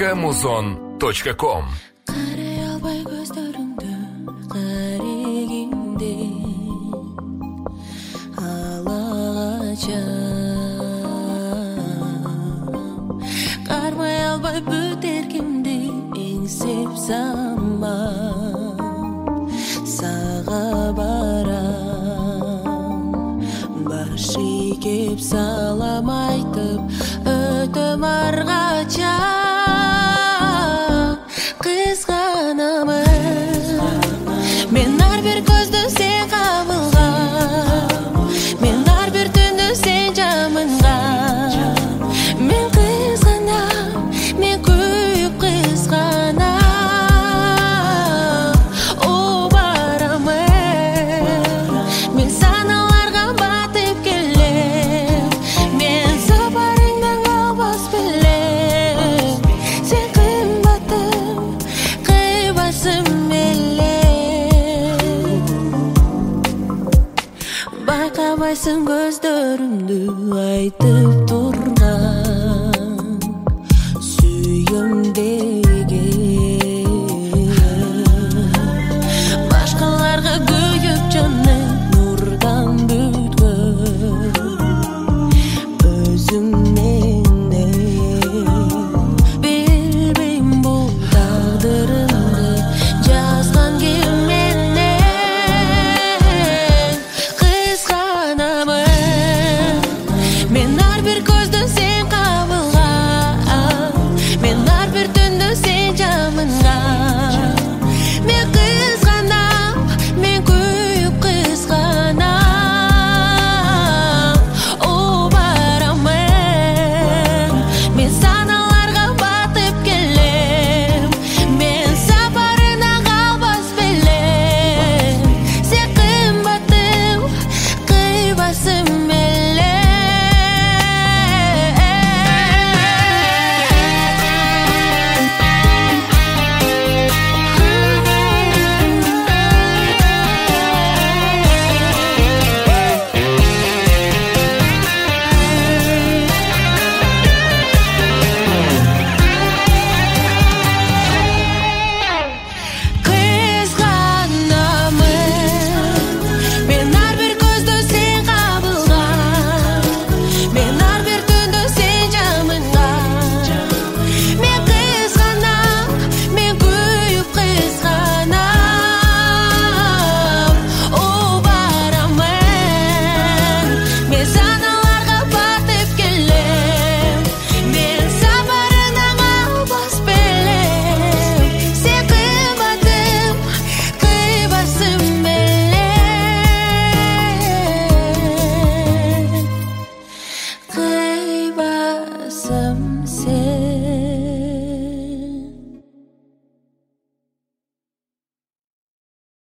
www.muzon.com. Қарай албай көздөрүңдү карегимде алағача кармай албай бүт эркимди эңсеп заман сага барам баш ийгеп салам айтып өтөм аргача мен ар бир көздө сен кабылган мен ар бир түндө сен жамынган мен кызганам мен күйүп кызганам о барам мен саналарга батып келем мен сапарыңдан калбас белем сен кымбатым кыйбасым байкабайсың көздөрүмдү айтып турган сүйөм деген башкаларга күйүп жаным нурдан бүткөн өзүң менден билбейм бул тагдырымды жазган ким мен ар бир